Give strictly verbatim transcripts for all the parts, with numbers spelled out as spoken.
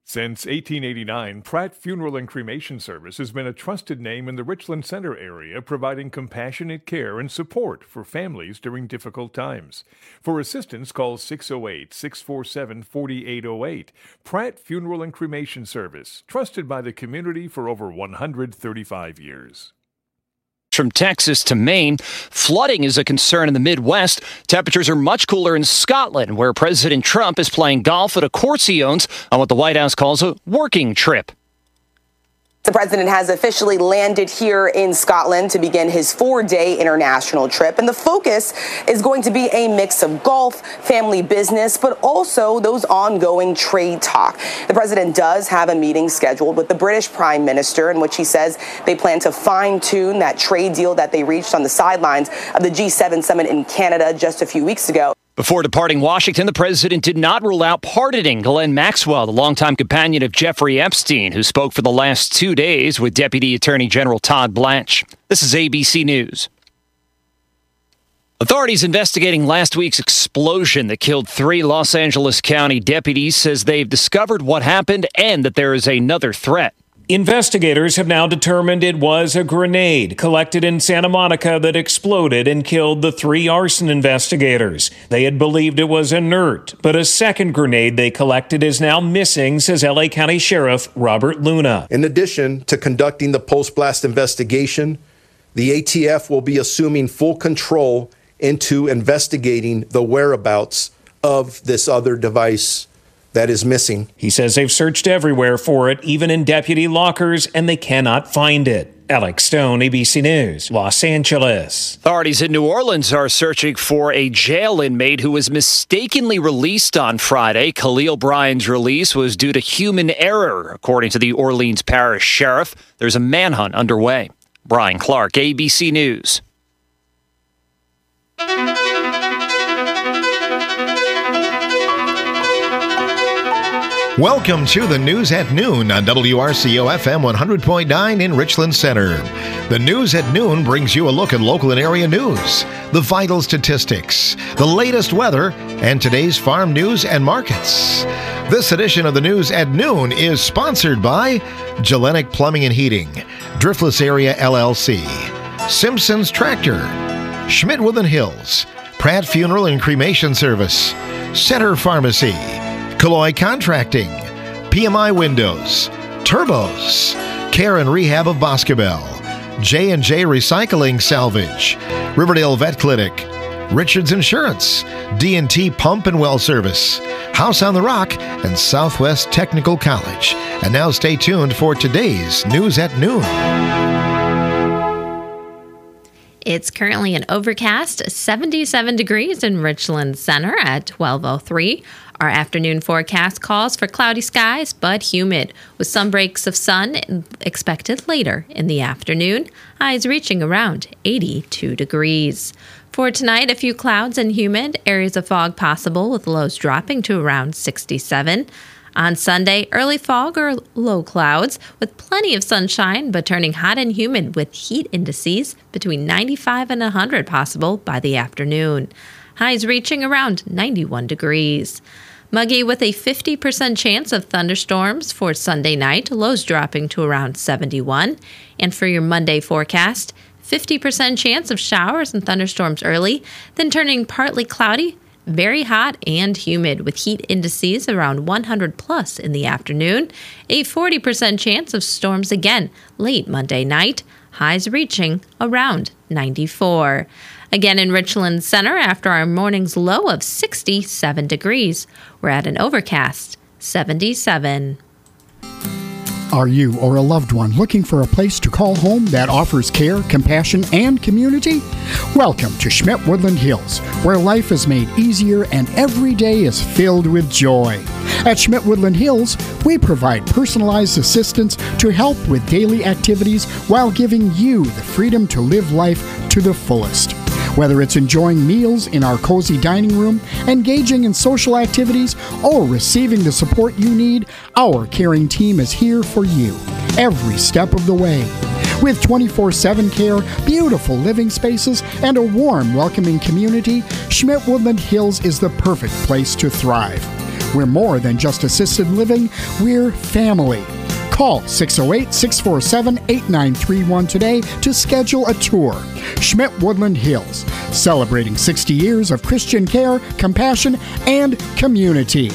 Since eighteen eighty-nine, Pratt Funeral and Cremation Service has been a trusted name in the Richland Center area, providing compassionate care and support for families during difficult times. For assistance, call six oh eight, six four seven, four eight oh eight. Pratt Funeral and Cremation Service, trusted by the community for over one hundred thirty-five years. From Texas to Maine, flooding is a concern in the Midwest. Temperatures are much cooler in Scotland, where President Trump is playing golf at a course he owns on what the White House calls a working trip. The president has officially landed here in Scotland to begin his four-day international trip, and the focus is going to be a mix of golf, family business, but also those ongoing trade talk. The president does have a meeting scheduled with the British Prime Minister in which he says they plan to fine-tune that trade deal that they reached on the sidelines of the G seven summit in Canada just a few weeks ago. Before departing Washington, the president did not rule out pardoning Ghislaine Maxwell, the longtime companion of Jeffrey Epstein, who spoke for the last two days with Deputy Attorney General Todd Blanche. This is A B C News. Authorities investigating last week's explosion that killed three Los Angeles County deputies says they've discovered what happened and that there is another threat. Investigators have now determined it was a grenade collected in Santa Monica that exploded and killed the three arson investigators. They had believed it was inert, but a second grenade they collected is now missing, says L A County Sheriff Robert Luna. In addition to conducting the post-blast investigation, the A T F will be assuming full control into investigating the whereabouts of this other device that is missing. He says they've searched everywhere for it, even in deputy lockers, and they cannot find it. Alex Stone, A B C News, Los Angeles. Authorities in New Orleans are searching for a jail inmate who was mistakenly released on Friday. Khalil Bryan's release was due to human error, according to the Orleans Parish Sheriff. There's a manhunt underway. Brian Clark, A B C News. Welcome to the News at Noon on W R C O F M one hundred point nine in Richland Center. The News at Noon brings you a look at local and area news, the vital statistics, the latest weather, and today's farm news and markets. This edition of the News at Noon is sponsored by Gelenic Plumbing and Heating, Driftless Area L L C, Simpson's Tractor, Schmidt Woodland Hills, Pratt Funeral and Cremation Service, Center Pharmacy, Calloy Contracting, P M I Windows, Turbos, Care and Rehab of Boscobel, J and J Recycling Salvage, Riverdale Vet Clinic, Richards Insurance, D and T Pump and Well Service, House on the Rock, and Southwest Technical College. And now stay tuned for today's News at Noon. It's currently an overcast seventy-seven degrees in Richland Center at twelve oh three. Our afternoon forecast calls for cloudy skies but humid, with some breaks of sun expected later in the afternoon. Highs reaching around eighty-two degrees. For tonight, a few clouds and humid, areas of fog possible with lows dropping to around sixty-seven. On Sunday, early fog or low clouds with plenty of sunshine, but turning hot and humid with heat indices between ninety-five and one hundred possible by the afternoon. Highs reaching around ninety-one degrees. Muggy with a fifty percent chance of thunderstorms for Sunday night, lows dropping to around seventy-one. And for your Monday forecast, fifty percent chance of showers and thunderstorms early, then turning partly cloudy, very hot and humid with heat indices around one hundred plus in the afternoon. A forty percent chance of storms again late Monday night, highs reaching around ninety-four. Again in Richland Center, after our morning's low of sixty-seven degrees, we're at an overcast seventy-seven. Are you or a loved one looking for a place to call home that offers care, compassion, and community? Welcome to Schmidt Woodland Hills, where life is made easier and every day is filled with joy. At Schmidt Woodland Hills, we provide personalized assistance to help with daily activities while giving you the freedom to live life to the fullest. Whether it's enjoying meals in our cozy dining room, engaging in social activities, or receiving the support you need, our caring team is here for you every step of the way. With twenty-four seven care, beautiful living spaces, and a warm, welcoming community, Schmidt Woodland Hills is the perfect place to thrive. We're more than just assisted living, we're family. Call six oh eight, six four seven, eight nine three one today to schedule a tour. Schmidt Woodland Hills, celebrating sixty years of Christian care, compassion, and community.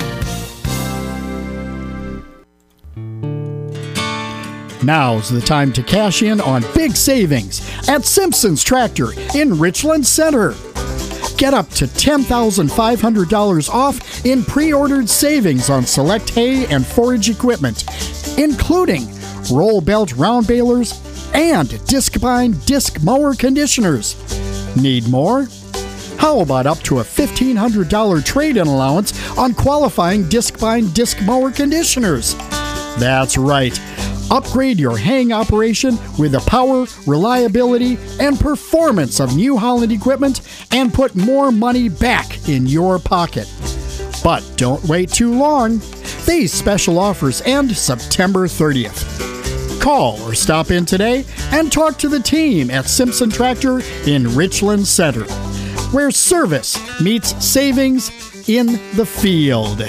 Now's the time to cash in on big savings at Simpson's Tractor in Richland Center. Get up to ten thousand five hundred dollars off in pre-ordered savings on select hay and forage equipment, including roll belt round balers and disc-bind disc mower conditioners. Need more? How about up to a fifteen hundred dollars trade-in allowance on qualifying disc-bind disc mower conditioners? That's right. Upgrade your haying operation with the power, reliability, and performance of New Holland equipment and put more money back in your pocket. But don't wait too long. These special offers end September thirtieth. Call or stop in today and talk to the team at Simpson Tractor in Richland Center, where service meets savings in the field.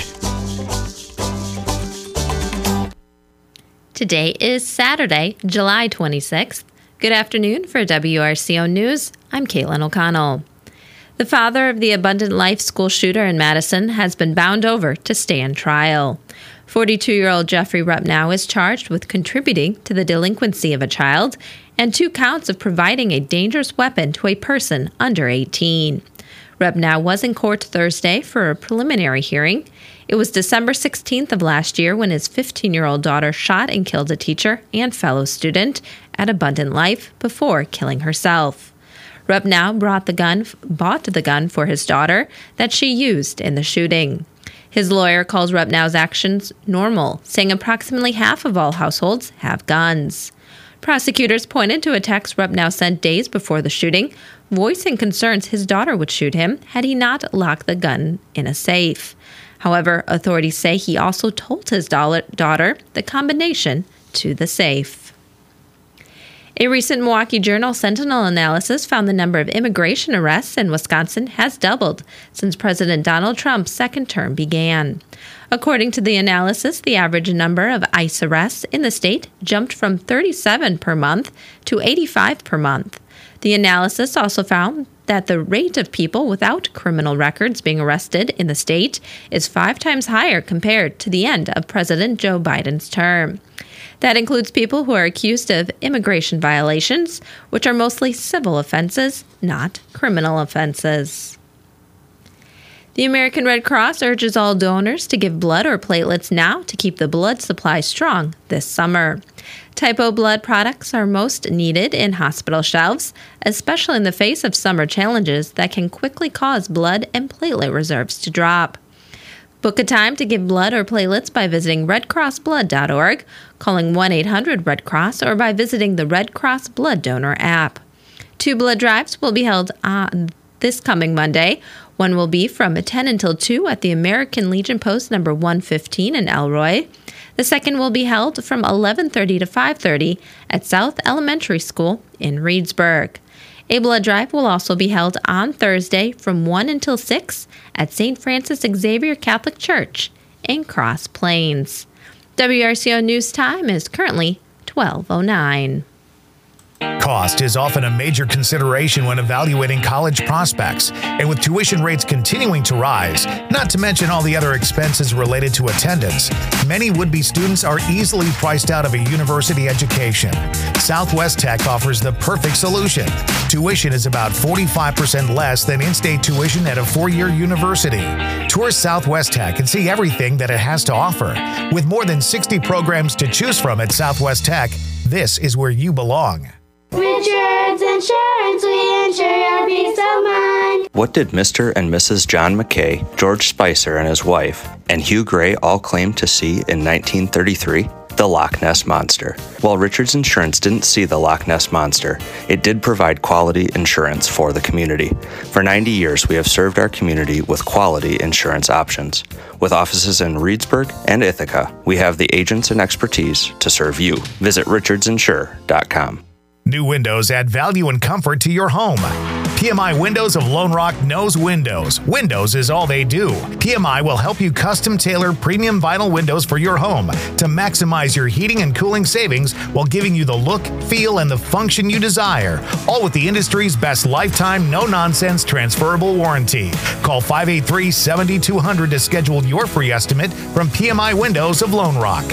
Today is Saturday, July twenty-sixth. Good afternoon for W R C O News. I'm Caitlin O'Connell. The father of the Abundant Life school shooter in Madison has been bound over to stand trial. forty-two-year-old Jeffrey Rupnow is charged with contributing to the delinquency of a child and two counts of providing a dangerous weapon to a person under eighteen. Rupnow was in court Thursday for a preliminary hearing. It was December sixteenth of last year when his fifteen-year-old daughter shot and killed a teacher and fellow student at Abundant Life before killing herself. Rupnow brought the gun, bought the gun for his daughter that she used in the shooting. His lawyer calls Rupnow's actions normal, saying approximately half of all households have guns. Prosecutors pointed to a text Rupnow sent days before the shooting, voicing concerns his daughter would shoot him had he not locked the gun in a safe. However, authorities say he also told his daughter the combination to the safe. A recent Milwaukee Journal Sentinel analysis found the number of immigration arrests in Wisconsin has doubled since President Donald Trump's second term began. According to the analysis, the average number of ICE arrests in the state jumped from thirty-seven per month to eighty-five per month. The analysis also found that the rate of people without criminal records being arrested in the state is five times higher compared to the end of President Joe Biden's term. That includes people who are accused of immigration violations, which are mostly civil offenses, not criminal offenses. The American Red Cross urges all donors to give blood or platelets now to keep the blood supply strong this summer. Type O blood products are most needed in hospital shelves, especially in the face of summer challenges that can quickly cause blood and platelet reserves to drop. Book a time to give blood or platelets by visiting red cross blood dot org, calling one eight hundred red cross, or by visiting the Red Cross Blood Donor app. Two blood drives will be held on this coming Monday. One will be from ten until two at the American Legion Post number one fifteen in Elroy. The second will be held from eleven thirty to five thirty at South Elementary School in Reedsburg. A blood drive will also be held on Thursday from one until six at Saint Francis Xavier Catholic Church in Cross Plains. W R C O News time is currently twelve oh nine. Cost is often a major consideration when evaluating college prospects, and with tuition rates continuing to rise, not to mention all the other expenses related to attendance, many would-be students are easily priced out of a university education. Southwest Tech offers the perfect solution. Tuition is about forty-five percent less than in-state tuition at a four-year university. Tour Southwest Tech and see everything that it has to offer. With more than sixty programs to choose from at Southwest Tech, this is where you belong. Richards Insurance, we insure your peace of mind. What did Mister and Missus John McKay, George Spicer and his wife, and Hugh Gray all claim to see in nineteen thirty-three? The Loch Ness Monster. While Richards Insurance didn't see the Loch Ness Monster, it did provide quality insurance for the community. For ninety years, we have served our community with quality insurance options. With offices in Reedsburg and Ithaca, we have the agents and expertise to serve you. Visit richards insure dot com. New windows add value and comfort to your home. P M I Windows of Lone Rock knows windows. Windows is all they do. P M I will help you custom tailor premium vinyl windows for your home to maximize your heating and cooling savings while giving you the look, feel, and the function you desire, all with the industry's best lifetime, no-nonsense transferable warranty. Call five eight three, seven two zero zero to schedule your free estimate from P M I Windows of Lone Rock.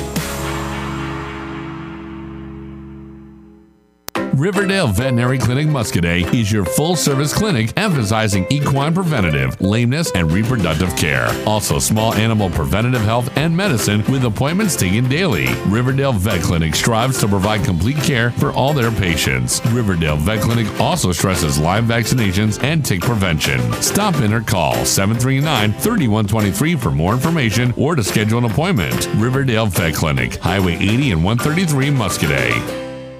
Riverdale Veterinary Clinic Muscadet is your full-service clinic emphasizing equine preventative, lameness, and reproductive care. Also, small animal preventative health and medicine with appointments taken daily. Riverdale Vet Clinic strives to provide complete care for all their patients. Riverdale Vet Clinic also stresses Lyme vaccinations and tick prevention. Stop in or call seven three nine, three one two three for more information or to schedule an appointment. Riverdale Vet Clinic, Highway eighty and one thirty-three, Muscadet.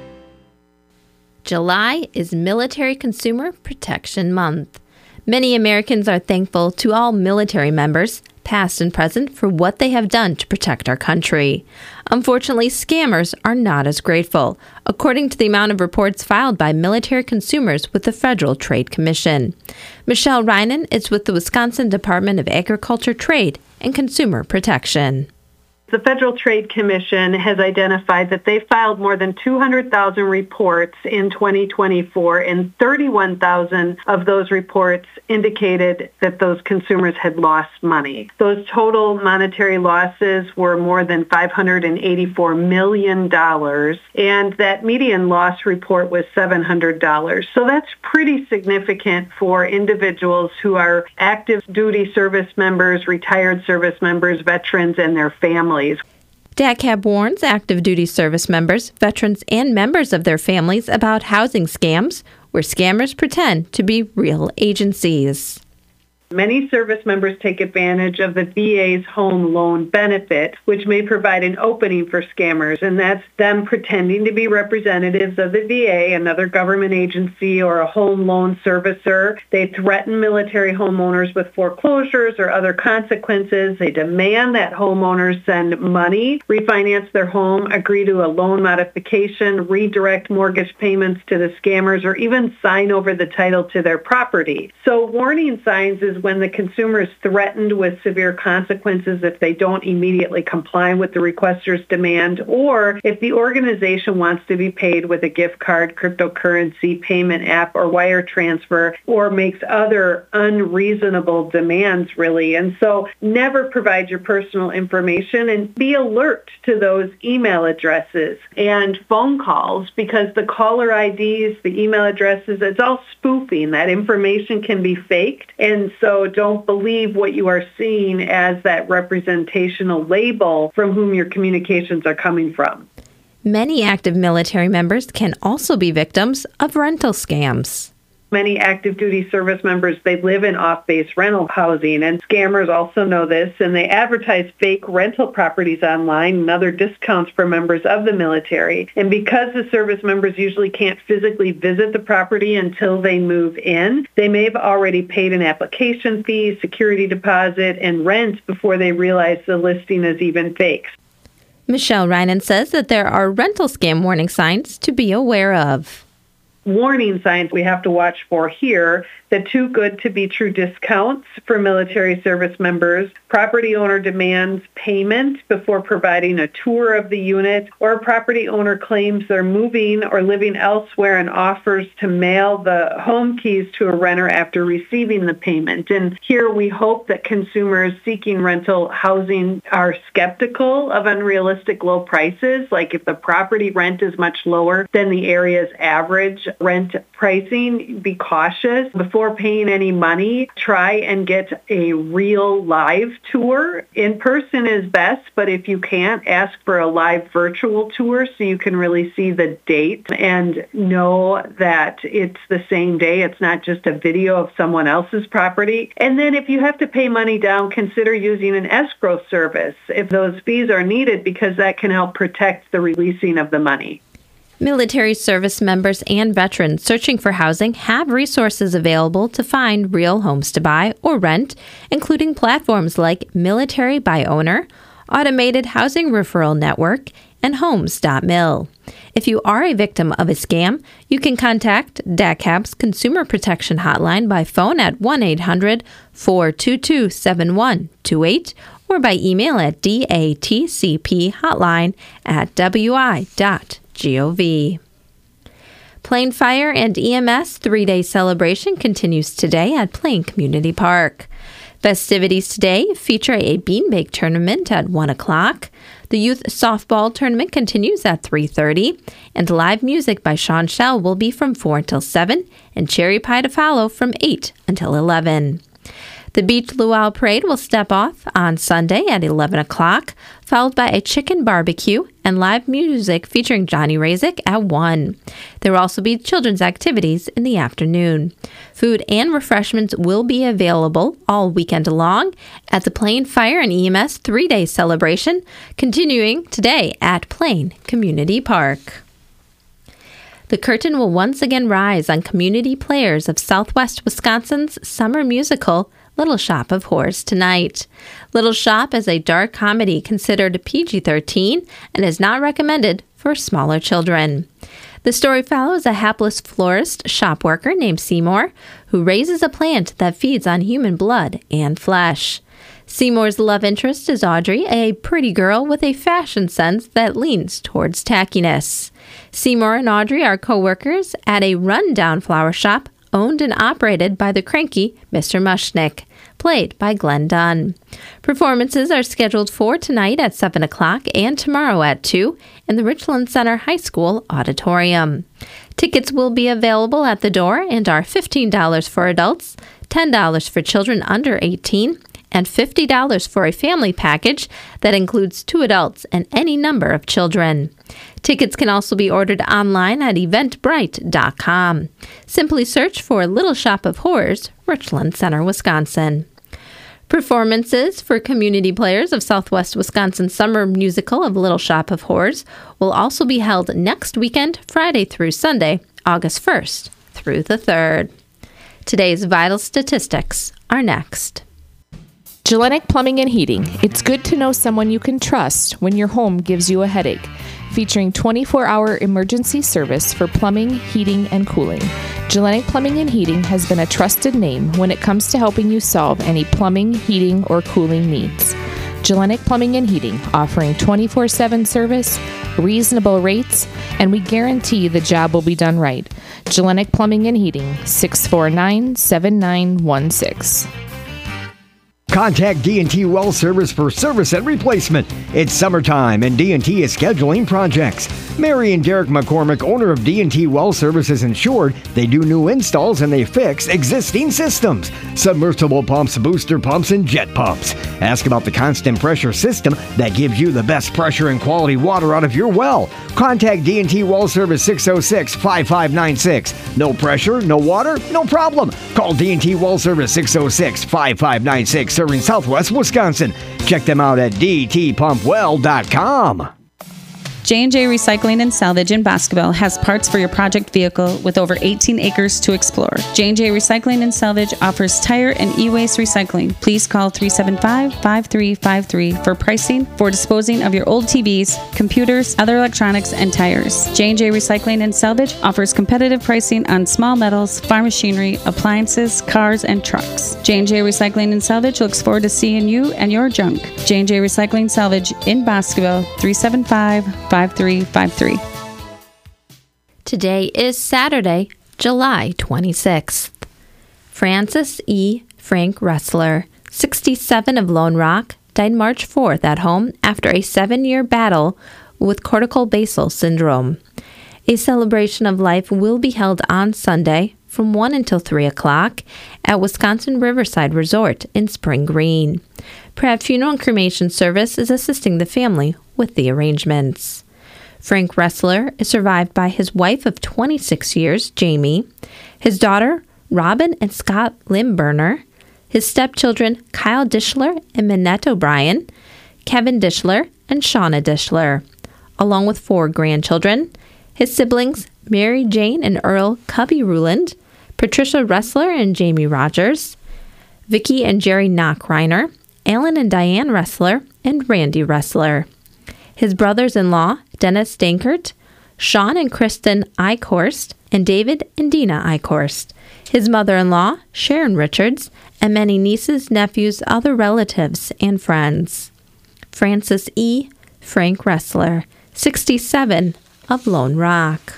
July is Military Consumer Protection Month. Many Americans are thankful to all military members, past and present, for what they have done to protect our country. Unfortunately, scammers are not as grateful, according to the amount of reports filed by military consumers with the Federal Trade Commission. Michelle Reinen is with the Wisconsin Department of Agriculture, Trade, and Consumer Protection. The Federal Trade Commission has identified that they filed more than two hundred thousand reports in twenty twenty-four, and thirty-one thousand of those reports indicated that those consumers had lost money. Those total monetary losses were more than five hundred eighty-four million dollars, and that median loss report was seven hundred dollars. So that's pretty significant for individuals who are active duty service members, retired service members, veterans, and their families. D A C A B warns active duty service members, veterans, and members of their families about housing scams where scammers pretend to be real agencies. Many service members take advantage of the V A's home loan benefit, which may provide an opening for scammers, and that's them pretending to be representatives of the V A, another government agency, or a home loan servicer. They threaten military homeowners with foreclosures or other consequences. They demand that homeowners send money, refinance their home, agree to a loan modification, redirect mortgage payments to the scammers, or even sign over the title to their property. So warning signs is when the consumer is threatened with severe consequences if they don't immediately comply with the requester's demand, or if the organization wants to be paid with a gift card, cryptocurrency, payment app, or wire transfer, or makes other unreasonable demands, really. And so never provide your personal information, and be alert to those email addresses and phone calls, because the caller I Ds, the email addresses, it's all spoofing. That information can be faked. And so So don't believe what you are seeing as that representational label from whom your communications are coming from. Many active military members can also be victims of rental scams. Many active duty service members, they live in off-base rental housing, and scammers also know this, and they advertise fake rental properties online and other discounts for members of the military. And because the service members usually can't physically visit the property until they move in, they may have already paid an application fee, security deposit, and rent before they realize the listing is even fake. Michelle Reinen says that there are rental scam warning signs to be aware of. Warning signs we have to watch for here: the too good to be true discounts for military service members, property owner demands payment before providing a tour of the unit, or a property owner claims they're moving or living elsewhere and offers to mail the home keys to a renter after receiving the payment. And here we hope that consumers seeking rental housing are skeptical of unrealistic low prices, like if the property rent is much lower than the area's average rent pricing, be cautious. Before paying any money, try and get a real live tour. In person is best, but if you can't, ask for a live virtual tour so you can really see the date and know that it's the same day. It's not just a video of someone else's property. And then if you have to pay money down, consider using an escrow service if those fees are needed, because that can help protect the releasing of the money. Military service members and veterans searching for housing have resources available to find real homes to buy or rent, including platforms like Military by Owner, Automated Housing Referral Network, and homes dot mil. If you are a victim of a scam, you can contact D A C A B's Consumer Protection Hotline by phone at one eight hundred, four two two, seven one two eight or by email at datcphotline at wi dot gov. Plain Fire and E M S three-day celebration continues today at Plain Community Park. Festivities today feature a beanbag tournament at one o'clock. The youth softball tournament continues at three thirty, and live music by Sean Shell will be from four until seven, and Cherry Pie to follow from eight until eleven. The Beach Luau Parade will step off on Sunday at eleven o'clock, followed by a chicken barbecue and live music featuring Johnny Razik at one. There will also be children's activities in the afternoon. Food and refreshments will be available all weekend long at the Plain Fire and E M S three-day celebration, continuing today at Plain Community Park. The curtain will once again rise on community players of Southwest Wisconsin's summer musical, Little Shop of Horrors tonight. Little Shop is a dark comedy considered P G thirteen and is not recommended for smaller children. The story follows a hapless florist shop worker named Seymour who raises a plant that feeds on human blood and flesh. Seymour's love interest is Audrey, a pretty girl with a fashion sense that leans towards tackiness. Seymour and Audrey are co-workers at a rundown flower shop owned and operated by the cranky Mister Mushnick, played by Glenn Dunn. Performances are scheduled for tonight at seven o'clock and tomorrow at two in the Richland Center High School auditorium. Tickets will be available at the door and are fifteen dollars for adults, ten dollars for children under eighteen, and fifty dollars for a family package that includes two adults and any number of children. Tickets can also be ordered online at eventbrite dot com. Simply search for Little Shop of Horrors, Richland Center, Wisconsin. Performances for community players of Southwest Wisconsin's summer musical of Little Shop of Horrors will also be held next weekend, Friday through Sunday, August first through the third. Today's vital statistics are next. Gellenic Plumbing and Heating. It's good to know someone you can trust when your home gives you a headache. Featuring twenty-four hour emergency service for plumbing, heating, and cooling. Gellenic Plumbing and Heating has been a trusted name when it comes to helping you solve any plumbing, heating, or cooling needs. Gellenic Plumbing and Heating, offering twenty-four seven service, reasonable rates, and we guarantee the job will be done right. Gellenic Plumbing and Heating, six four nine, seven nine one six. Contact D and T Well Service for service and replacement. It's summertime and D and T is scheduling projects. Mary and Derek McCormick, owner of D and T Well Service, is insured. They do new installs and they fix existing systems. Submersible pumps, booster pumps, and jet pumps. Ask about the constant pressure system that gives you the best pressure and quality water out of your well. Contact D and T Well Service six oh six, five five nine six. No pressure, no water, no problem. Call D and T Well Service six oh six, five five nine six. Serving Southwest Wisconsin. Check them out at d t pump well dot com. J and J Recycling and Salvage in Boscobel has parts for your project vehicle with over eighteen acres to explore. J and J Recycling and Salvage offers tire and e-waste recycling. Please call three seven five, five three five three for pricing for disposing of your old T Vs, computers, other electronics, and tires. J and J Recycling and Salvage offers competitive pricing on small metals, farm machinery, appliances, cars, and trucks. J and J Recycling and Salvage looks forward to seeing you and your junk. J and J Recycling Salvage in Boscobel, three seven five, five three five three. Today is Saturday, July twenty-sixth. Francis E. Frank Ressler, sixty-seven, of Lone Rock, died March fourth at home after a seven-year battle with cortical basal syndrome. A celebration of life will be held on Sunday from one until three o'clock at Wisconsin Riverside Resort in Spring Green. Pratt Funeral and Cremation Service is assisting the family with the arrangements. Frank Ressler is survived by his wife of twenty-six years, Jamie, his daughter, Robin and Scott Limburner, his stepchildren, Kyle Dishler and Minette O'Brien, Kevin Dishler and Shauna Dishler, along with four grandchildren, his siblings, Mary Jane and Earl Cubby Ruland, Patricia Ressler and Jamie Rogers, Vicki and Jerry Knockreiner, Alan and Diane Ressler, and Randy Ressler. his brothers-in-law, Dennis Dankert, Sean and Kristen Eichhorst, and David and Dina Eichhorst, his mother-in-law, Sharon Richards, and many nieces, nephews, other relatives, and friends. Francis E. Frank Ressler, sixty-seven, of Lone Rock.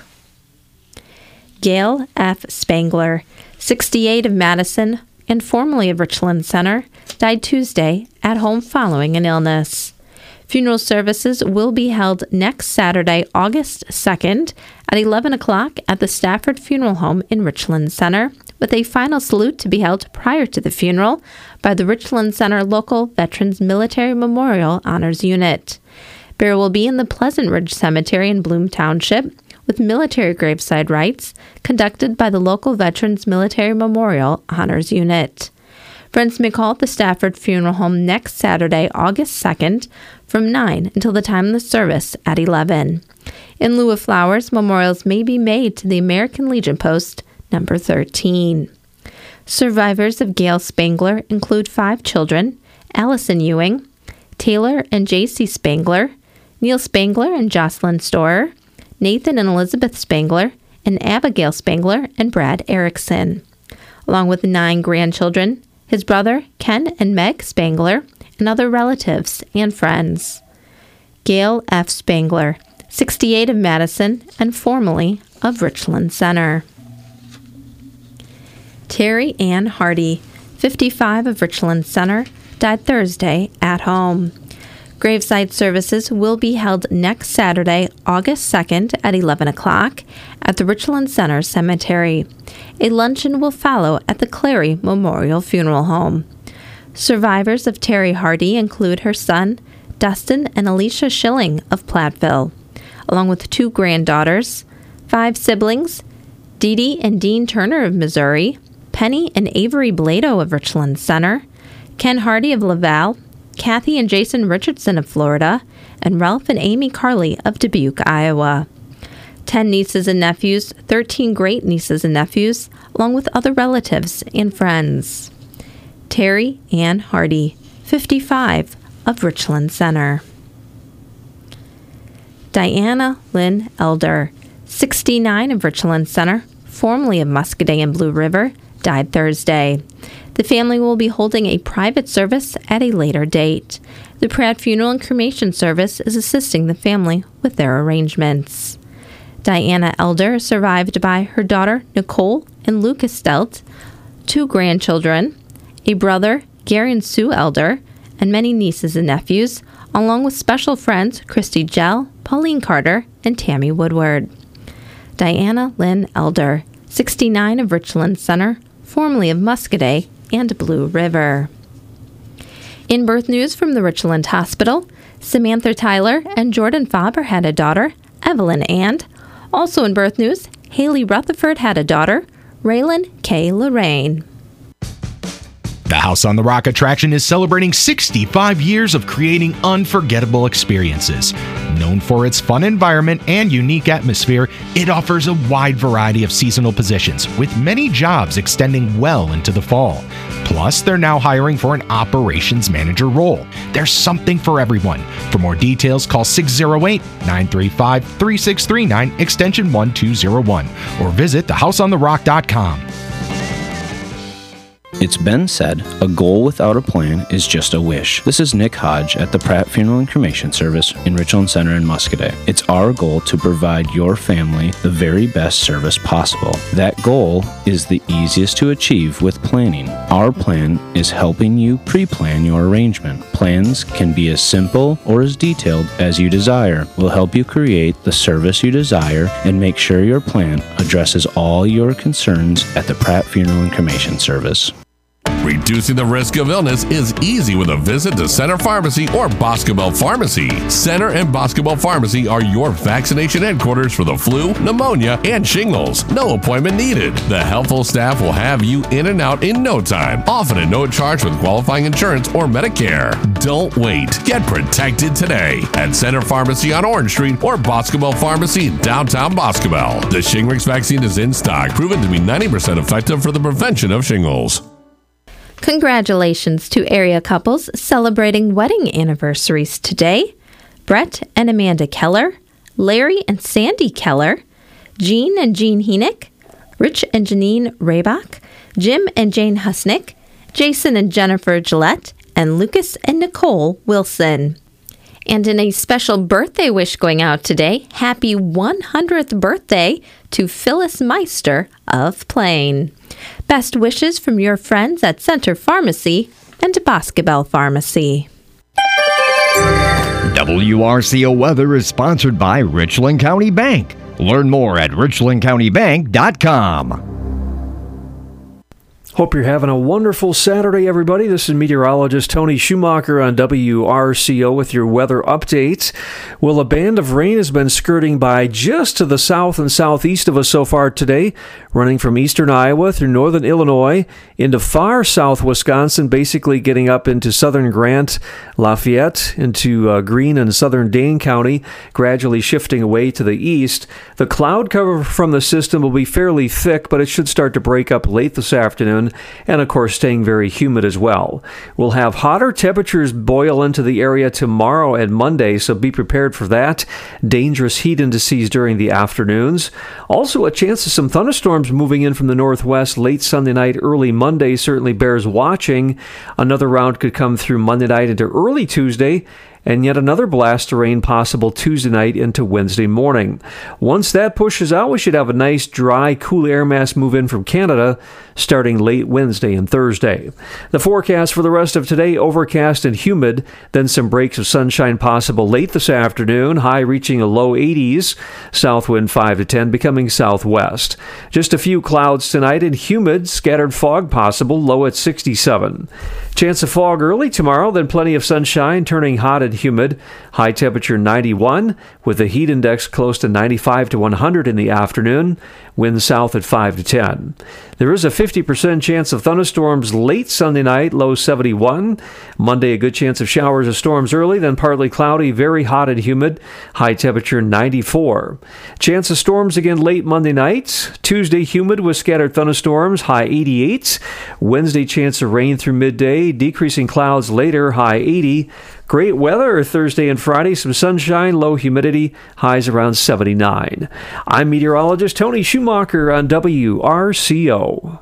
Gail F. Spangler, sixty-eight, of Madison, and formerly of Richland Center, died Tuesday at home following an illness. Funeral services will be held next Saturday, August second, at eleven o'clock at the Stafford Funeral Home in Richland Center, with a final salute to be held prior to the funeral by the Richland Center Local Veterans Military Memorial Honors Unit. Burial will be in the Pleasant Ridge Cemetery in Bloom Township, with military graveside rites conducted by the local Veterans Military Memorial Honors Unit. Friends may call at the Stafford Funeral Home next Saturday, August second, from nine until the time of the service at eleven. In lieu of flowers, memorials may be made to the American Legion Post number thirteen. Survivors of Gail Spangler include five children: Allison Ewing, Taylor and J C Spangler, Neil Spangler and Jocelyn Storer, Nathan and Elizabeth Spangler, and Abigail Spangler and Brad Erickson, along with nine grandchildren, his brother Ken and Meg Spangler, and other relatives and friends. Gail F. Spangler, sixty-eight, of Madison and formerly of Richland Center. Terry Ann Hardy, fifty-five, of Richland Center, died Thursday at home. Graveside services will be held next Saturday, August second at eleven o'clock at the Richland Center Cemetery. A luncheon will follow at the Clary Memorial Funeral Home. Survivors of Terry Hardy include her son, Dustin and Alicia Schilling of Platteville, along with two granddaughters, five siblings, Dee Dee and Dean Turner of Missouri, Penny and Avery Blado of Richland Center, Ken Hardy of Laval, Kathy and Jason Richardson of Florida, and Ralph and Amy Carley of Dubuque, Iowa. Ten nieces and nephews, thirteen great-nieces and nephews, along with other relatives and friends. Terry Ann Hardy, fifty-five, of Richland Center. Diana Lynn Elder, sixty-nine, of Richland Center, formerly of Muscoda and Blue River, died Thursday. The family will be holding a private service at a later date. The Pratt Funeral and Cremation Service is assisting the family with their arrangements. Diana Elder is survived by her daughter Nicole and Lucas Stelt, two grandchildren, a brother, Gary and Sue Elder, and many nieces and nephews, along with special friends Christy Gell, Pauline Carter, and Tammy Woodward. Diana Lynn Elder, sixty-nine, of Richland Center, formerly of Muscoda and Blue River. In birth news from the Richland Hospital, Samantha Tyler and Jordan Faber had a daughter, Evelyn And. Also in birth news, Haley Rutherford had a daughter, Raylan K. Lorraine. The House on the Rock attraction is celebrating sixty-five years of creating unforgettable experiences. Known for its fun environment and unique atmosphere, it offers a wide variety of seasonal positions, with many jobs extending well into the fall. Plus, they're now hiring for an operations manager role. There's something for everyone. For more details, call six oh eight, nine three five, three six three nine, extension one two oh one, or visit the house on the rock dot com. It's been said, a goal without a plan is just a wish. This is Nick Hodge at the Pratt Funeral and Cremation Service in Richland Center in Muscoda. It's our goal to provide your family the very best service possible. That goal is the easiest to achieve with planning. Our plan is helping you pre-plan your arrangement. Plans can be as simple or as detailed as you desire. We'll help you create the service you desire and make sure your plan addresses all your concerns at the Pratt Funeral and Cremation Service. Reducing the risk of illness is easy with a visit to Center Pharmacy or Boscobel Pharmacy. Center and Boscobel Pharmacy are your vaccination headquarters for the flu, pneumonia, and shingles. No appointment needed. The helpful staff will have you in and out in no time, often at no charge with qualifying insurance or Medicare. Don't wait. Get protected today at Center Pharmacy on Orange Street or Boscobel Pharmacy in downtown Boscobel. The Shingrix vaccine is in stock, proven to be ninety percent effective for the prevention of shingles. Congratulations to area couples celebrating wedding anniversaries today. Brett and Amanda Keller, Larry and Sandy Keller, Jean and Jean Heenick, Rich and Janine Raybach, Jim and Jane Husnick, Jason and Jennifer Gillette, and Lucas and Nicole Wilson. And in a special birthday wish going out today, happy one hundredth birthday to Phyllis Meister of Plain. Best wishes from your friends at Center Pharmacy and Boscobel Pharmacy. W R C O Weather is sponsored by Richland County Bank. Learn more at richland county bank dot com. Hope you're having a wonderful Saturday, everybody. This is meteorologist Tony Schumacher on W R C O with your weather update. Well, a band of rain has been skirting by just to the south and southeast of us so far today, running from eastern Iowa through northern Illinois into far south Wisconsin, basically getting up into southern Grant, Lafayette, into uh, Greene and southern Dane County, gradually shifting away to the east. The cloud cover from the system will be fairly thick, but it should start to break up late this afternoon, and of course staying very humid as well. We'll have hotter temperatures boil into the area tomorrow and Monday, so be prepared for that. Dangerous heat indices during the afternoons. Also a chance of some thunderstorms moving in from the northwest late Sunday night, early Monday certainly bears watching. Another round could come through Monday night into early Tuesday, and yet another blast of rain possible Tuesday night into Wednesday morning. Once that pushes out, we should have a nice, dry, cool air mass move in from Canada starting late Wednesday and Thursday. The forecast for the rest of today, overcast and humid, then some breaks of sunshine possible late this afternoon, high reaching a low eighties, south wind five to ten, becoming southwest. Just a few clouds tonight and humid, scattered fog possible, low at sixty-seven. Chance of fog early tomorrow, then plenty of sunshine, turning hot and humid. High temperature ninety-one, with the heat index close to ninety-five to one hundred in the afternoon. Wind south at five to ten. There is a fifty percent chance of thunderstorms late Sunday night, low seventy-one. Monday, a good chance of showers or storms early, then partly cloudy, very hot and humid. High temperature ninety-four. Chance of storms again late Monday night. Tuesday, humid with scattered thunderstorms, high eighty-eight. Wednesday, chance of rain through midday, decreasing clouds later, high eighty. Great weather Thursday and Friday, some sunshine, low humidity, highs around seventy-nine. I'm meteorologist Tony Schumacher on W R C O.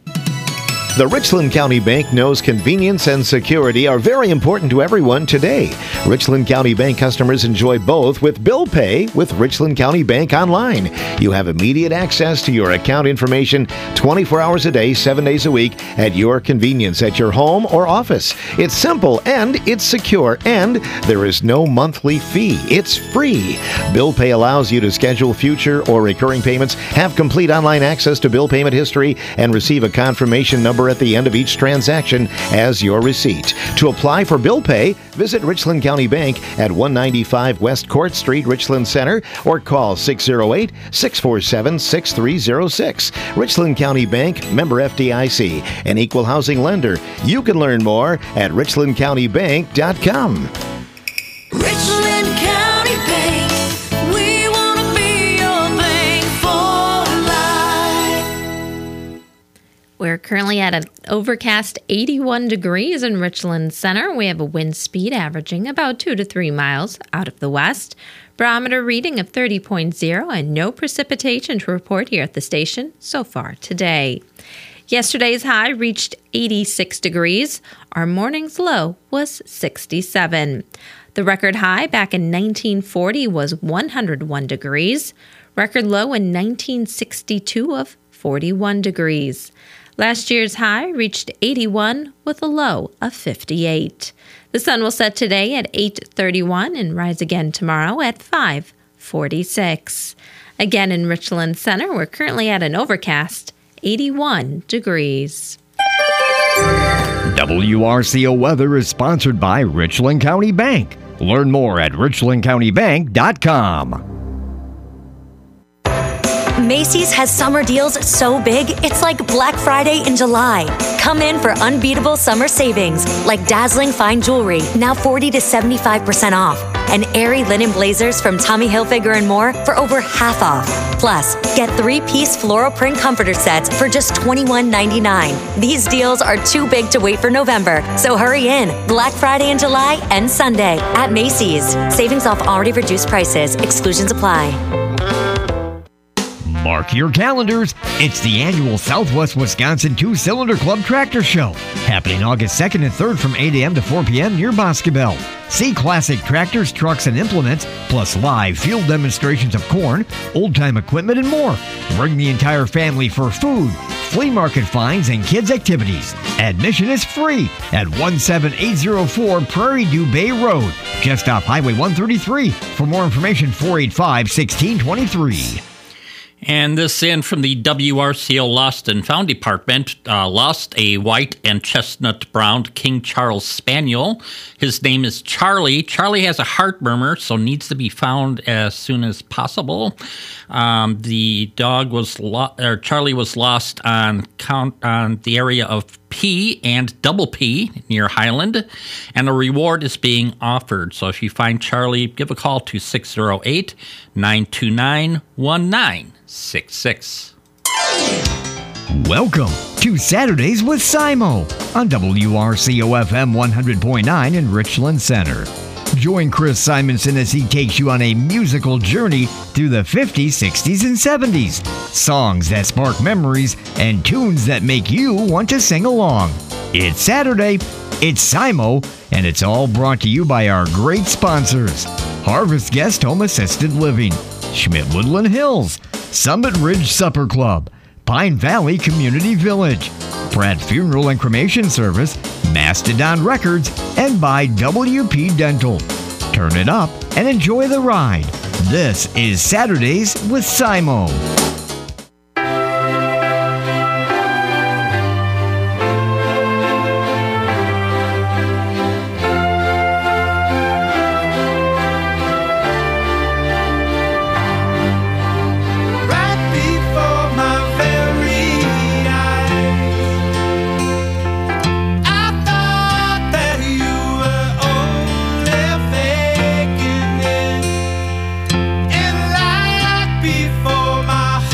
The Richland County Bank knows convenience and security are very important to everyone today. Richland County Bank customers enjoy both with bill pay with Richland County Bank Online. You have immediate access to your account information twenty-four hours a day, seven days a week at your convenience at your home or office. It's simple and it's secure, and there is no monthly fee. It's free. Bill pay allows you to schedule future or recurring payments, have complete online access to bill payment history, and receive a confirmation number at the end of each transaction as your receipt. To apply for bill pay, visit Richland County Bank at one ninety-five West Court Street, Richland Center, or call six oh eight, six four seven, six three oh six. Richland County Bank, member F D I C, an equal housing lender. You can learn more at richland county bank dot com. Richland County Bank, we want to be your bank for life. We're currently at an overcast eighty-one degrees in Richland Center. We have a wind speed averaging about two to three miles out of the west. Barometer reading of thirty point oh, and no precipitation to report here at the station so far today. Yesterday's high reached eighty-six degrees. Our morning's low was sixty-seven. The record high back in nineteen forty was one hundred one degrees. Record low in nineteen sixty-two of forty-one degrees. Last year's high reached eighty-one with a low of fifty-eight. The sun will set today at eight thirty-one and rise again tomorrow at five forty-six. Again in Richland Center, we're currently at an overcast eighty-one degrees. W R C O Weather is sponsored by Richland County Bank. Learn more at richland county bank dot com. Macy's has summer deals so big, it's like Black Friday in July. Come in for unbeatable summer savings, like dazzling fine jewelry, now forty to seventy-five percent off, and airy linen blazers from Tommy Hilfiger and more for over half off. Plus, get three-piece floral print comforter sets for just twenty-one ninety-nine. These deals are too big to wait for November, so hurry in. Black Friday in July and Sunday at Macy's. Savings off already reduced prices. Exclusions apply. Mark your calendars. It's the annual Southwest Wisconsin Two-Cylinder Club Tractor Show, happening August second and third from eight a.m. to four p.m. near Boscobel. See classic tractors, trucks, and implements, plus live field demonstrations of corn, old-time equipment, and more. Bring the entire family for food, flea market finds, and kids' activities. Admission is free at one seven eight zero four Prairie du Bay Road, just off Highway one thirty-three. For more information, four eight five, one six two three. And this in from the W R C O Lost and Found Department. Uh, lost a white and chestnut brown King Charles Spaniel. His name is Charlie. Charlie has a heart murmur, so needs to be found as soon as possible. Um, the dog was lo- or Charlie was lost on count on the area of P and Double P near Highland, and a reward is being offered. So if you find Charlie, give a call to six oh eight, nine two nine, one nine six six. Welcome to Saturdays with Simo on W R C O F M one hundred point nine in Richland Center. Join Chris Simonson as he takes you on a musical journey through the fifties, sixties, and seventies. Songs that spark memories and tunes that make you want to sing along. It's Saturday, it's Simo, and it's all brought to you by our great sponsors: Harvest Guest Home Assisted Living, Schmidt Woodland Hills, Summit Ridge Supper Club, Pine Valley Community Village, Pratt Funeral and Cremation Service, Mastodon Records, and by W P Dental. Turn it up and enjoy the ride. This is Saturdays with Simo. My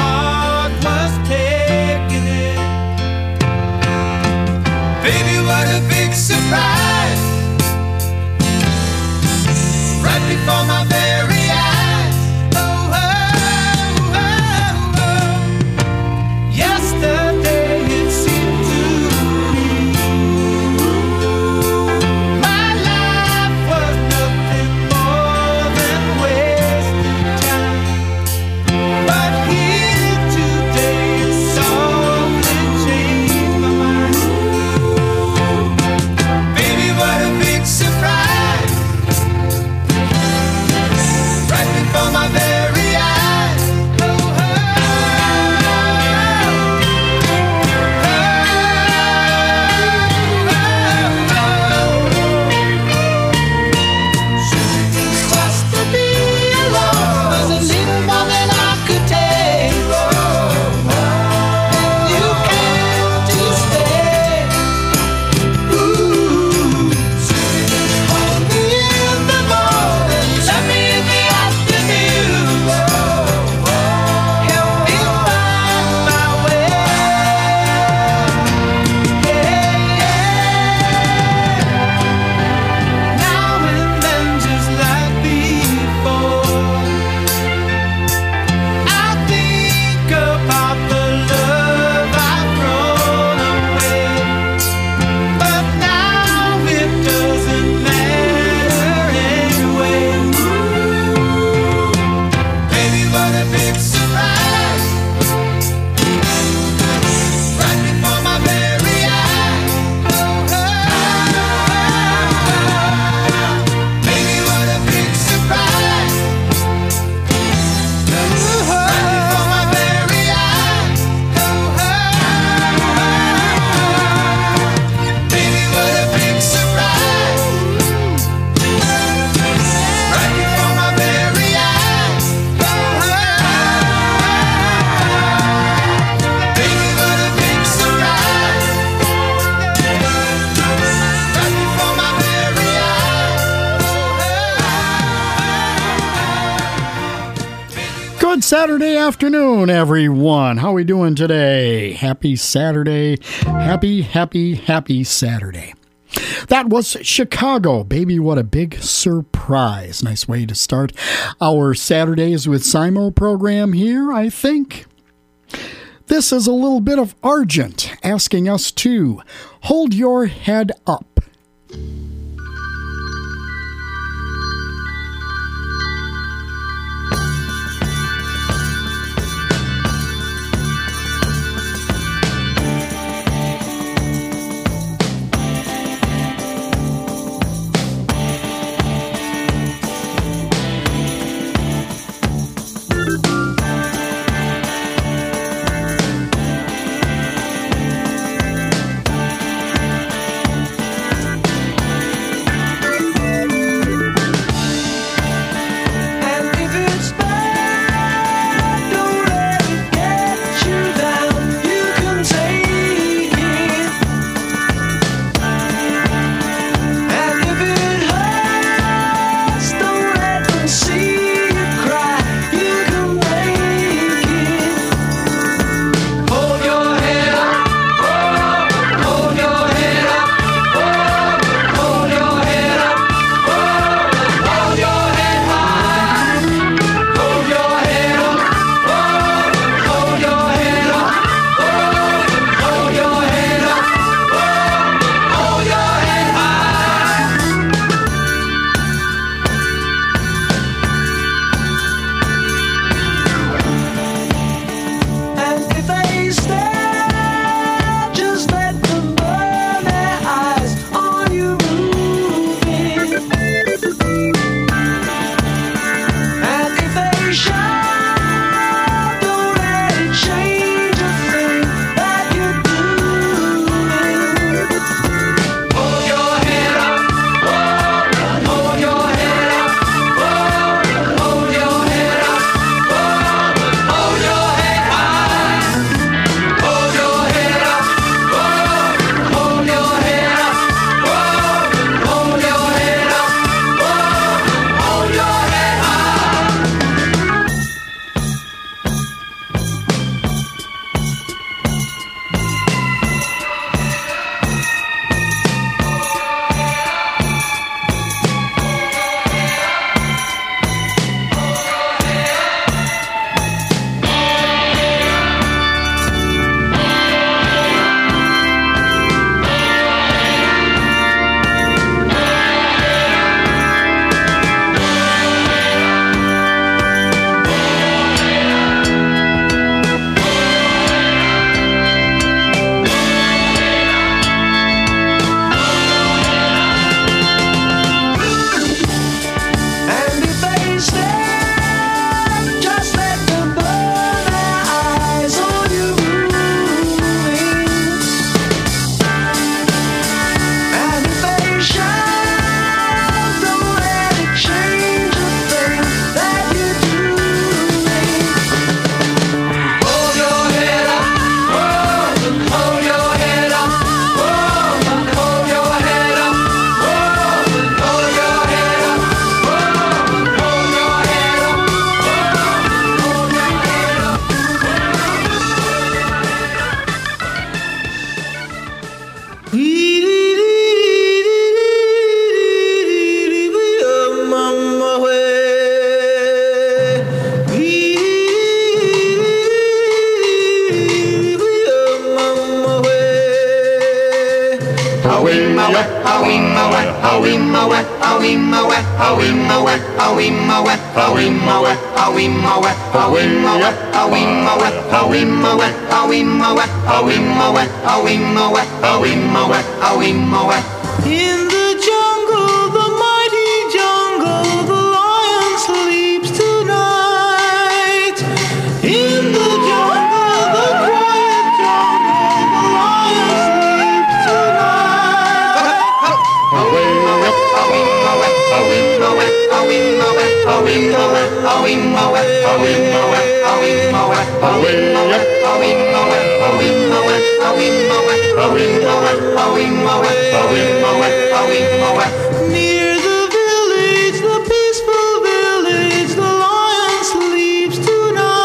Good Saturday afternoon, everyone. How are we doing today? Happy Saturday. Happy, happy, happy Saturday. That was Chicago. Baby, what a big surprise. Nice way to start our Saturdays with Simo program here, I think. This is a little bit of Argent asking us to hold your head up. In the jungle, the mighty jungle, the lion sleeps tonight. In the jungle, the quiet jungle, the lion sleeps tonight. Near the village, the peaceful village, the lion sleeps tonight.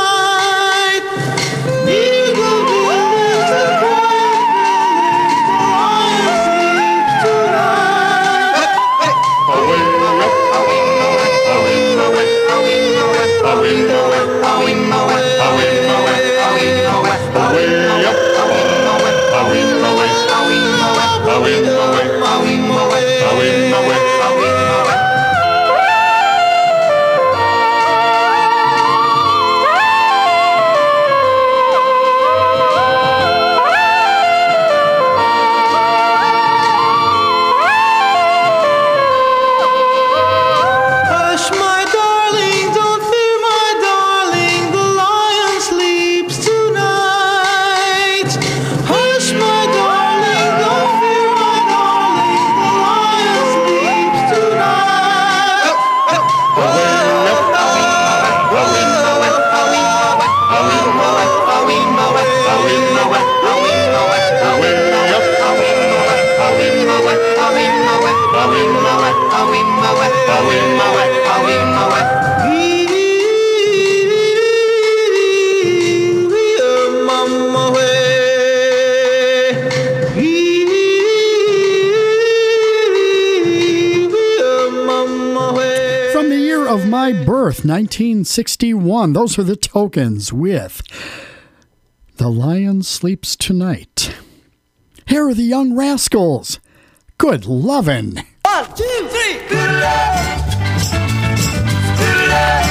nineteen sixty-one. Those are the Tokens with The Lion Sleeps Tonight. Here are the Young Rascals. Good lovin'. One, two, three. Good love. Good love.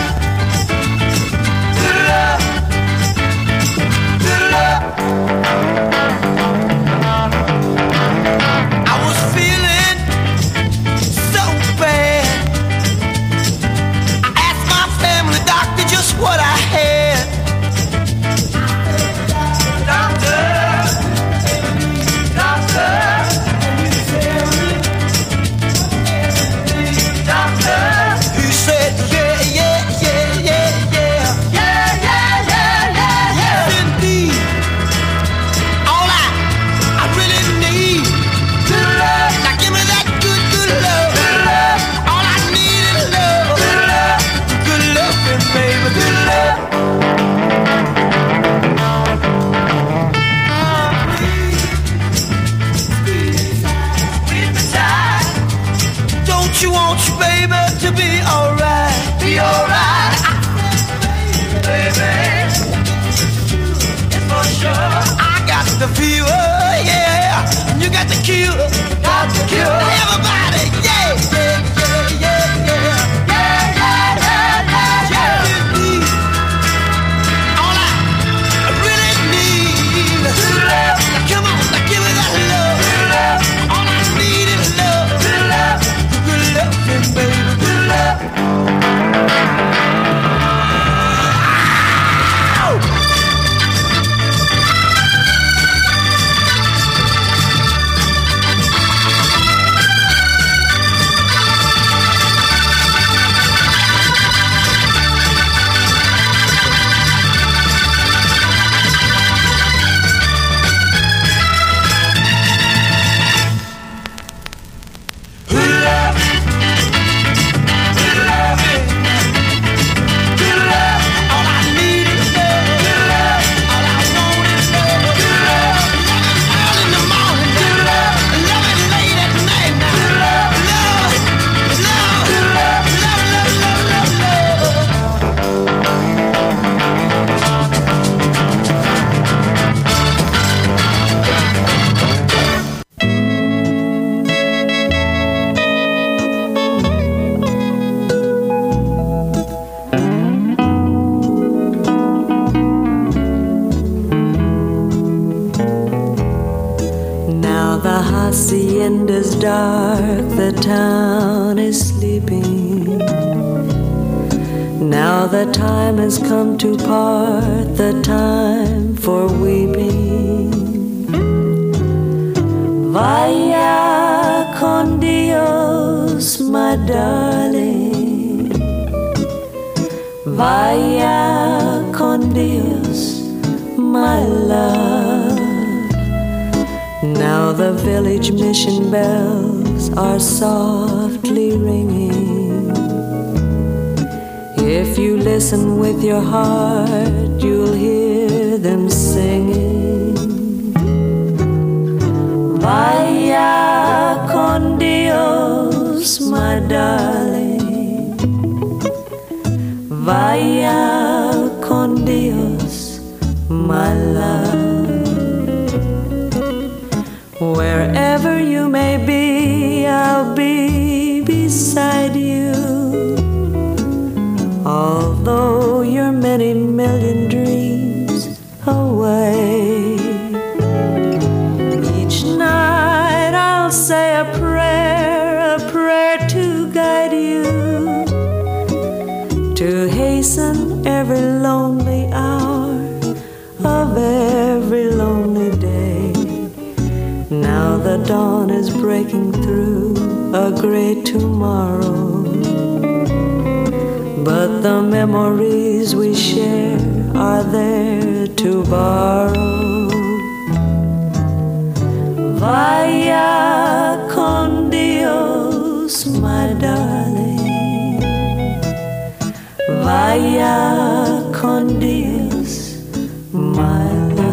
Good love. Good love. I was feeling so bad. I asked my family doctor just what I had. Doctor, doctor. He said, yeah, yeah, yeah, yeah, yeah. Yeah, yeah, yeah, yeah, yeah. Indeed. All I, I really need. Good love. Now give me that good, good love. Good love. All I need is love. Good love. Good loving, baby. Good love. Don't you want you, baby, to be alright? Be alright, baby. It's for sure. I got the fever, yeah. You got the cure, got the cure. Everybody, yeah, yeah, yeah, yeah, yeah, yeah, yeah, yeah, yeah, yeah. Indeed. All I, I really need is love. Now come on, now give me that love. Love. All I need is love. Love. Good loving, baby, good love. Hacienda's dark, the town is sleeping. Now the time has come to part, the time for weeping. Vaya con Dios, my darling. Vaya con Dios, my love. Now the village mission bells are softly ringing. If you listen with your heart, you'll hear them singing. Vaya con Dios, my darling. Vaya con Dios, my love. Wherever you may be, I'll be beside you. Although you're many million dreams away, each night I'll say a prayer, a prayer to guide you, to hasten every lonely hour of every lonely day. Now the dawn is breaking through a great tomorrow, but the memories we share are there to borrow. Vaya con Dios, my darling. Vaya con Dios, my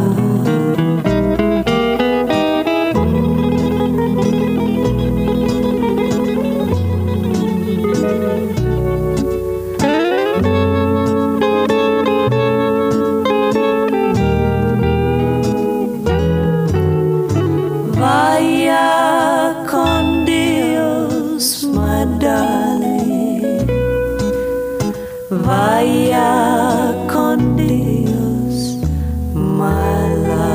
Vaya con Dios, my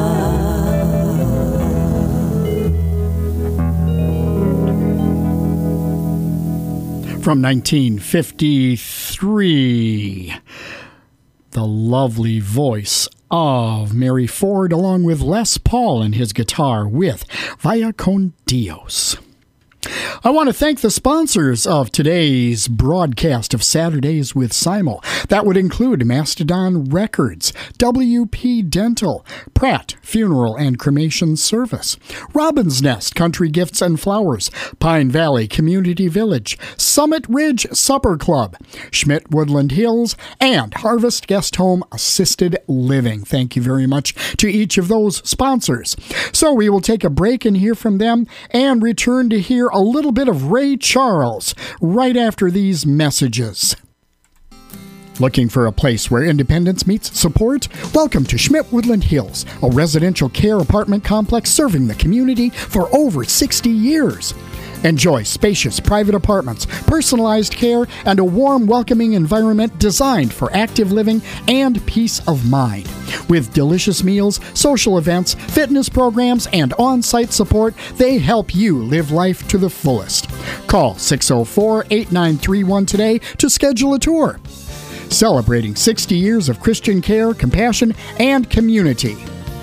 love. From nineteen fifty-three, the lovely voice of Mary Ford, along with Les Paul and his guitar with Vaya con Dios. I want to thank the sponsors of today's broadcast of Saturdays with Simo. That would include Mastodon Records, W P Dental, Pratt Funeral and Cremation Service, Robin's Nest Country Gifts and Flowers, Pine Valley Community Village, Summit Ridge Supper Club, Schmidt Woodland Hills, and Harvest Guest Home Assisted Living. Thank you very much to each of those sponsors. So we will take a break and hear from them and return to hear a little bit of Ray Charles right after these messages. Looking for a place where independence meets support? Welcome to Schmidt Woodland Hills, a residential care apartment complex serving the community for over sixty years. Enjoy spacious private apartments, personalized care, and a warm, welcoming environment designed for active living and peace of mind. With delicious meals, social events, fitness programs, and on-site support, they help you live life to the fullest. Call six oh four, eight nine three one today to schedule a tour. Celebrating sixty years of Christian care, compassion, and community.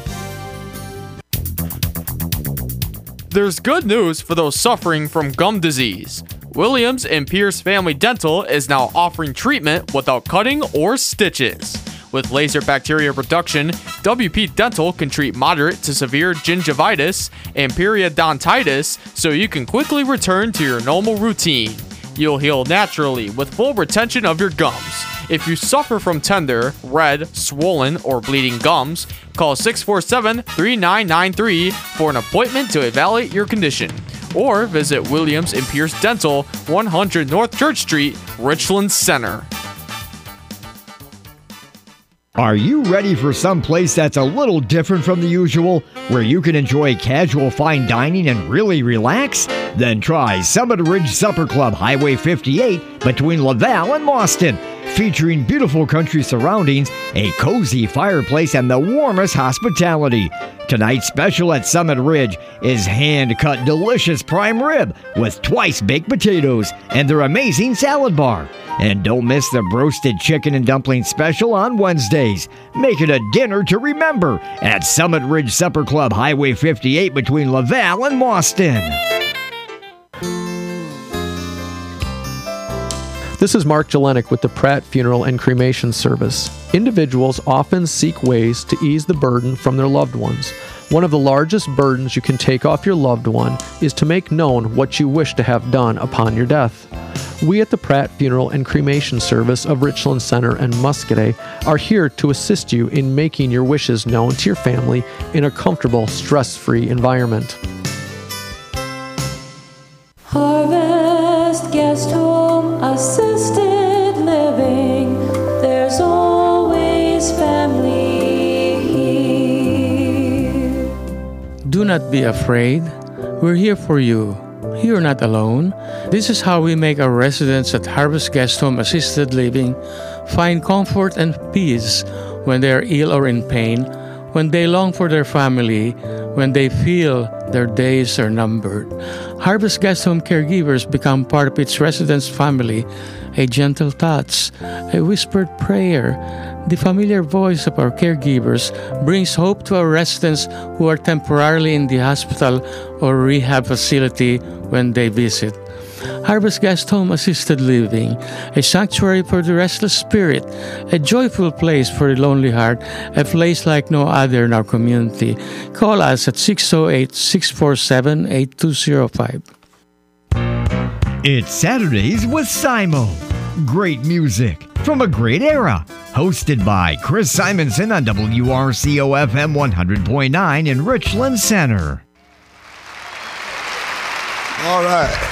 There's good news for those suffering from gum disease. Williams and Pierce Family Dental is now offering treatment without cutting or stitches. With laser bacteria reduction, W P Dental can treat moderate to severe gingivitis and periodontitis so you can quickly return to your normal routine. You'll heal naturally with full retention of your gums. If you suffer from tender, red, swollen, or bleeding gums, call six four seven, three nine nine three for an appointment to evaluate your condition. Or visit Williams and Pierce Dental, one hundred North Church Street, Richland Center. Are you ready for some place that's a little different from the usual, where you can enjoy casual fine dining and really relax? Then try Summit Ridge Supper Club, Highway fifty-eight, between Laval and Mauston. Featuring beautiful country surroundings, a cozy fireplace, and the warmest hospitality. Tonight's special at Summit Ridge is hand-cut delicious prime rib with twice-baked potatoes and their amazing salad bar. And don't miss the roasted chicken and dumpling special on Wednesdays. Make it a dinner to remember at Summit Ridge Supper Club, Highway fifty-eight, between Laval and Mauston. This is Mark Jelenic with the Pratt Funeral and Cremation Service. Individuals often seek ways to ease the burden from their loved ones. One of the largest burdens you can take off your loved one is to make known what you wish to have done upon your death. We at the Pratt Funeral and Cremation Service of Richland Center and Muscadet are here to assist you in making your wishes known to your family in a comfortable, stress-free environment. Harvest Guest Home Assisted Living, not be afraid. We're here for you. You're not alone. This is how we make our residents at Harvest Guest Home Assisted Living find comfort and peace when they are ill or in pain, when they long for their family, when they feel their days are numbered. Harvest Guest Home caregivers become part of its residents' family. A gentle touch, a whispered prayer, the familiar voice of our caregivers brings hope to our residents who are temporarily in the hospital or rehab facility when they visit. Harvest Guest Home Assisted Living, a sanctuary for the restless spirit, a joyful place for the lonely heart, a place like no other in our community. Call us at six oh eight, six four seven, eight two oh five. It's Saturdays with Simo. Great music from a great era. Hosted by Chris Simonson on W R C O F M one hundred point nine in Richland Center. All right.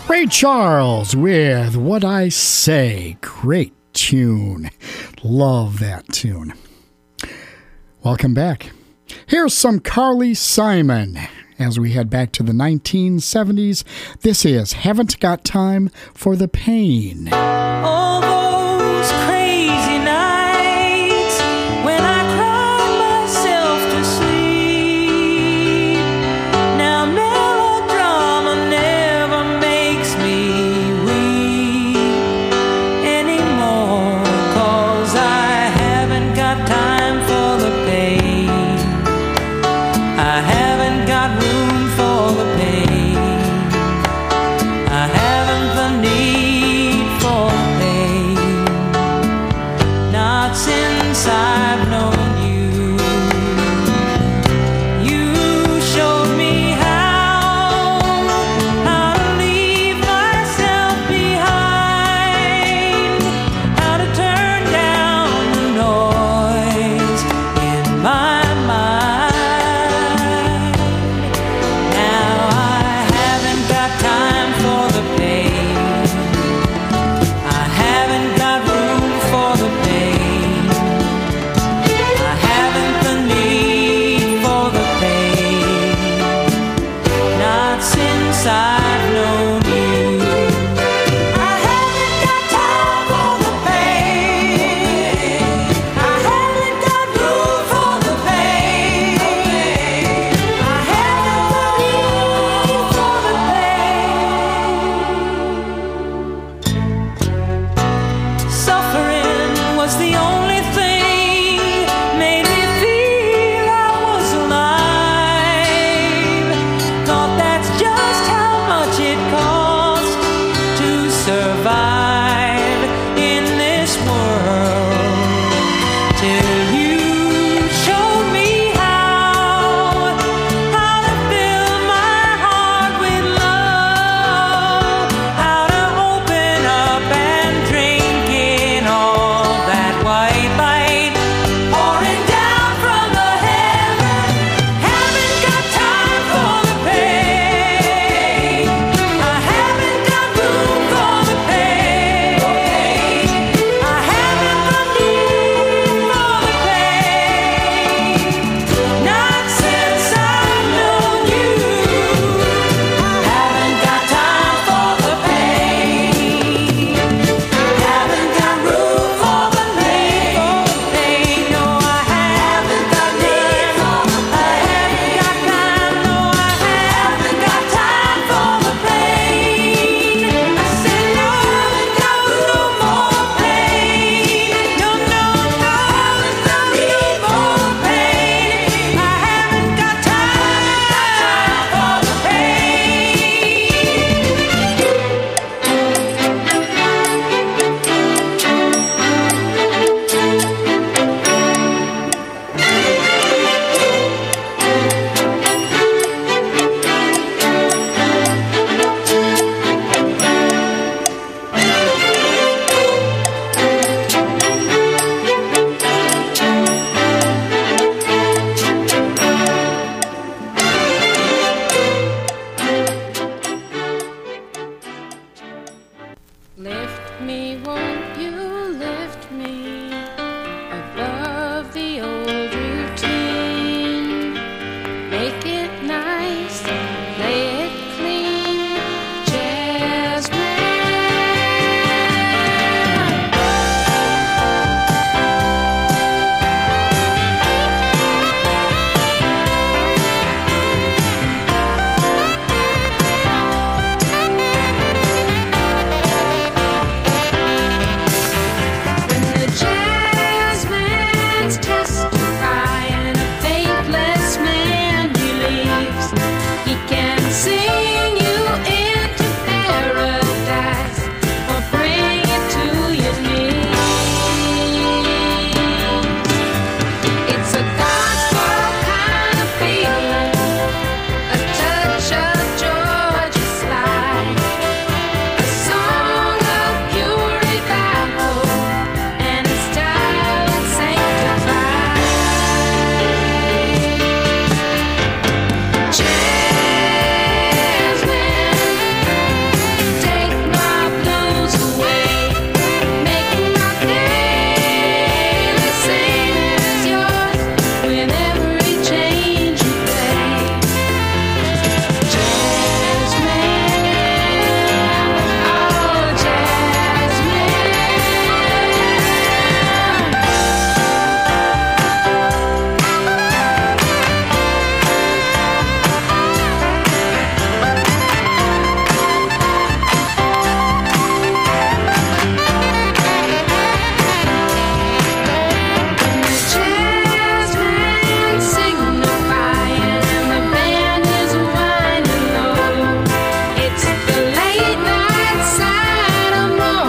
Ray Charles with What I Say. Great tune. Love that tune. Welcome back. Here's some Carly Simon. As we head back to the nineteen seventies, this is Haven't Got Time for the Pain. All those crazy nights when I cried myself to sleep. Now melodrama never makes me weep anymore, 'cause I haven't got time for the pain. I haven't got room for the pain. I haven't the need for the pain. Not since I've known you. You showed me how, how to leave myself behind, how to turn down the noise in my mind. Now I haven't got time for the pain. I haven't got room for the pain. I haven't the need for the pain. Not since I